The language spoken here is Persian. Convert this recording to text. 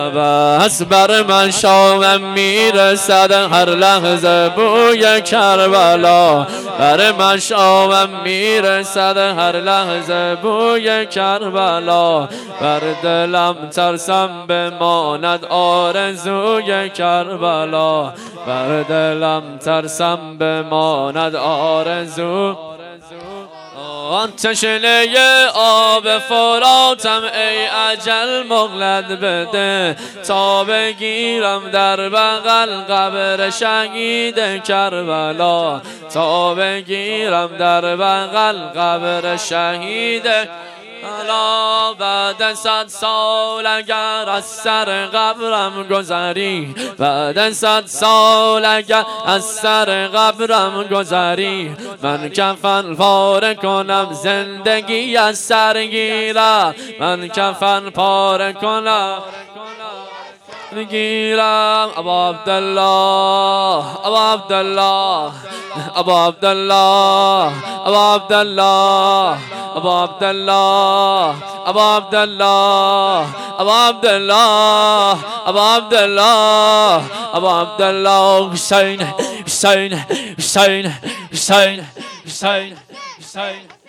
بس بر من شامم میرسد هر لحظه بوی کربلا. بر من شامم میرسد هر لحظه بوی کربلا. بر دلم ترسم بماند آرزوی کربلا. بر دلم ترسم بماند آرزو. تشنه آب فراتم ای اجل مهلت بده تا بگیرم در بغل قبر شهید کربلا. تا بگیرم در بغل قبر شهید حالا بعد 100 سال اگر از سر قبرم گذری. بعد 100 سال اگر از سر قبرم گذری. من کفن پاره کنم زندگی از سر گیرم. من کفن پاره کنم گیرم. ابا عبدالله ابا عبدالله ابا عبدالله ابا عبدالله ابا عبدالله ابا عبدالله ابا عبدالله ابا عبدالله ابا عبدالله حسین حسین حسین حسین حسین حسین